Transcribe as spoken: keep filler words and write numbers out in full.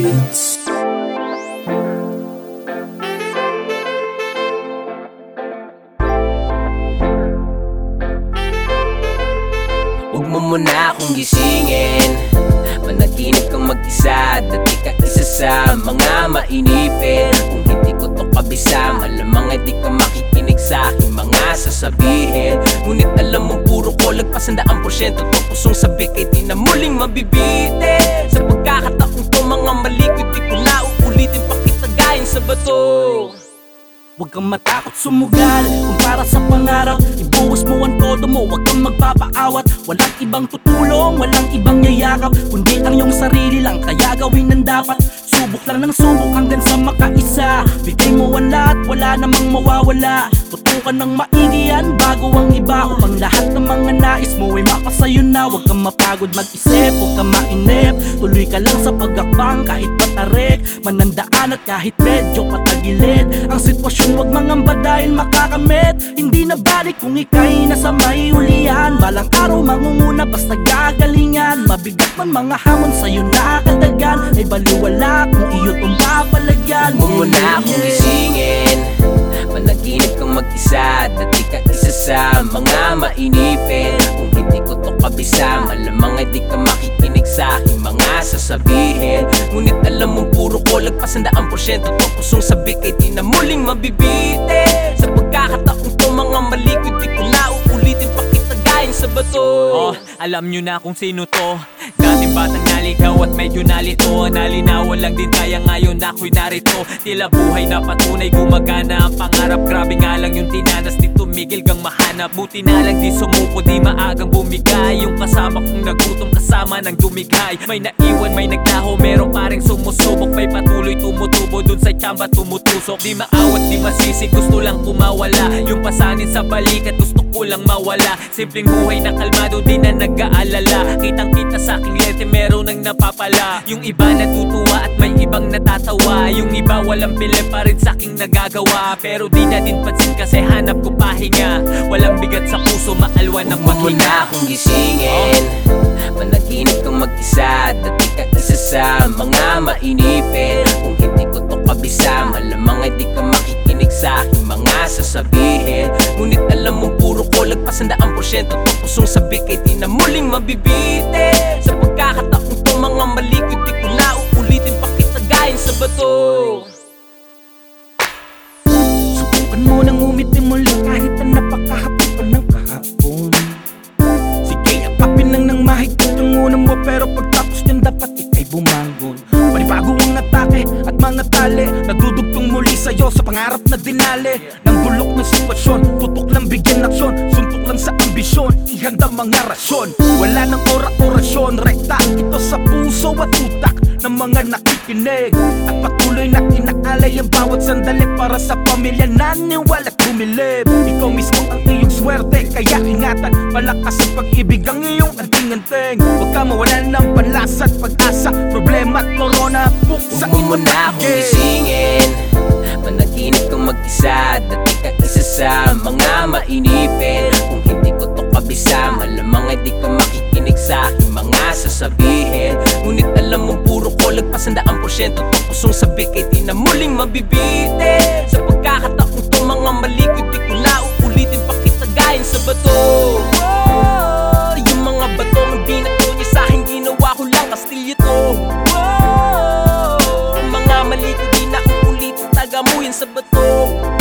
Beats. Huwag mo muna akong gisingin, managinip kang mag-isa. Dati ka isa sa mga mainipin. Kung hindi ko to kabisa, malamang ay di ka makikinig sa aking mga sasabihin. Ngunit alam mo puro ko lagpas ang daang porsyento to pusong sabik ay di na muling mabibitin. Sa pagkakataong to mga mali ko di ko na uulitin pa kita gayon sa bato. Huwag kang matakot sumugal kung para sa pangarap. Ibuhos mo ang todo mo, huwag kang magpapaawat. Walang ibang tutulong, walang ibang yayakap, kundi ang iyong sarili lang, kaya gawin ang dapat. Subok lang ng subok hanggang sa makaisa. Bigay mo ang lahat, wala namang mawawala. Tutukan ng maigi yan bago ang iba, upang lahat ng mga nais mo ay mapasayo na. Huwag kang mapagod mag-isip, huwag kang mainip. Tuloy ka lang sa pagakbang kahit patarik, manandaan at kahit medyo patagilid. Ang sitwasyon huwag mangamba dahil makakamit. Hindi na balik kung ika'y nasa may ulian. Balang araw mangunguna basta gagalingan. Mabigat man mga hamon sa'yo nakadagan, ay baliwala kung iyo tong papalagyan. Huwag mo muna akong gisingin, managinip kang mag-isa. Dati ka isa sa mga mainipin. Kung hindi ko to kabisa, malamang ay di ka makikinig sa aking mga sasabihin. Ngunit alam mo puro ko lagpas ang daang porsyento to pusong sabik ay di na muling mabibitin. Sa pagkakataong to mga mali ko di ko na uulitin pa kita gayon sa bato. Oh, alam nyo na kung sino to. Dating batang naligaw at medyo nalito. Nalinawan lang din kaya ngayon ako'y narito. Tila buhay na patunay gumagana ang pangarap. Grabe nga lang yung tinanas di tumigil kang mahanap. Buti na lang di sumuko di maagang bumigay. Yung kasama kong nagutom kasama ng dumigay. May naiwan may naglaho meron pa rin sumusubok. May patuloy tumutubo dun sa tsamba tumutusok. Di maawat di masisi gusto lang kumawala. Yung pasanin sa balikat gusto ko lang mawala. Simpleng buhay na kalmado di na nag-aalala. Kitang kita sa aking lente meron nang napapala. Yung iba natutuwa at may ibang natatawa. Yung iba walang bilib pa rin sa aking nagagawa. Pero di na din pansin kasi hanap ko pahinga. Walang bigat sa puso maalwan ng Huwag mo pahinga. na akong gisingin, managinip kang mag-isa. Dati ka isa sa mga mainipin. Kung hindi ko to kabisa, malamang ay di ka makikinig sa aking mga sasabihin. Ngunit alam mo puro ko lagpas ang daang porsyento to pusong sabik ay di na muling mabibitin. Sa pagkakataong to mga mali ko di ko na uulitin pa kita gayon sa bato. Subukan mo nang umiti muli kahit na napakahapit pa ng kahapon. Sige, akapin lang ng mahigpit yung unang mo, pero pagtapos yan dapat ika'y bumangon. Panibago ang atake at mga tali, nadudugtong muli sa'yo sa pangarap na dinali. Nang bulok ng sitwasyon, tutok lang bigyan aksyon. Suntok lang sa ambisyon, ihanda mga rasyon. Wala nang ora-orasyon, rekta ito sa puso at utak ng mga nakikinig. At patuloy na inaalay ang bawat sandali para sa pamilya naniwala at bumilib. Ikaw mismo ang iyong swerte, kaya ingatan, palakas ang pag-ibig ang iyong anting-anting. Huwag ka mawalan ng panlasa at pag-asa, problema at korona, buksa Huwag mo muna akong gisingin, managinip kang mag-isa. Dati ka isa sa mga mainipin. Kung hindi ko to kabisa, malamang ay di ka makikinig sa aking mga sasabihin. Ngunit alam mo puro ko lagpas ang daang porsyento to pusong sabik ay di na muling mabibitin. Sa pagkakataong to mga mali ko di ko na uulitin pa kita gayon sa bato. Oh, yung mga bato ng binato niya sa akin ginawa ko lang kastilyo to. Oh, mga mali ko di na uulitin tagamuhin sa bato.